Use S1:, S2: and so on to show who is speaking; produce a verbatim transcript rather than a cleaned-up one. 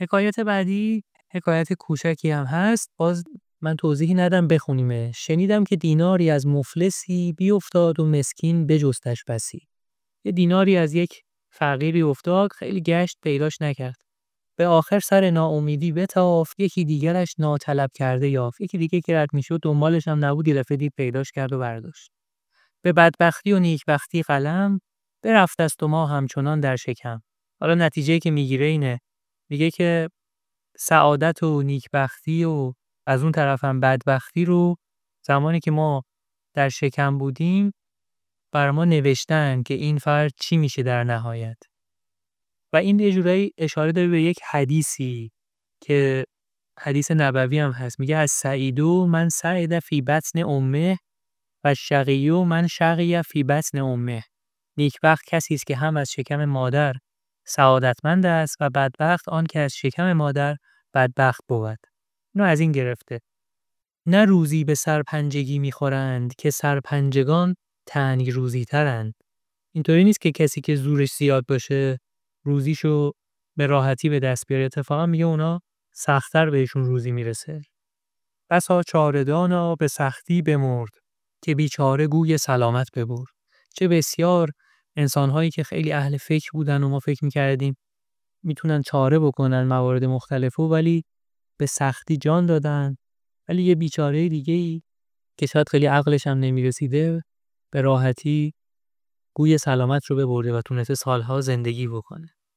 S1: حکایت بعدی حکایت کوچکی هم هست. باز من توضیحی ندم، بخونیمه. شنیدم که دیناری از مفلسی بیفتاد و مسکین بجستش بسی. یه دیناری از یک فقیری افتاد، خیلی گشت پیداش نکرد. به آخر سر ناامیدی بتافت، یکی دیگرش ناطلب کرده یافت. یکی دیگه که رد میشد دنبالش هم نبود، یه دفعه دید پیداش کرد و برداشت. به بدبختی و نیکبختی قلم، برفت است و ما همچنان در شکم. حالا نتیجه‌ای که میگیره اینه، میگه که سعادت و نیکبختی و از اون طرف هم بدبختی رو زمانی که ما در شکم بودیم بر ما نوشتن که این فرد چی میشه در نهایت. و این یه جورایی اشاره داره به یک حدیثی که حدیث نبوی هم هست. میگه از سعیدو من سعید فی بطن امه و شقیو من شقی فی بطن امه. نیکبخت کسی است که هم از شکم مادر سعادتمند است و بدبخت آن که از شکم مادر بدبخت بود. اینو از این گرفته. نه روزی به سرپنجگی میخورند که سرپنجگان تنگ روزی ترند. اینطوری نیست که کسی که زورش زیاد باشه روزیشو به راحتی به دست بیاره. اتفاقا میگه اونا سخت‌تر بهشون روزی میرسه. بسا چاره‌دانا به سختی بمرد که بیچاره گوی سلامت ببرد. چه بسیار انسان‌هایی که خیلی اهل فکر بودن و ما فکر می‌کردیم میتونن چاره بکنن موارد مختلفو، ولی به سختی جان دادن. ولی یه بیچاره دیگه‌ای که شاید خیلی عقلش هم نمیرسیده به راحتی گوی سلامت رو ببرده و تونسته سالها زندگی بکنه.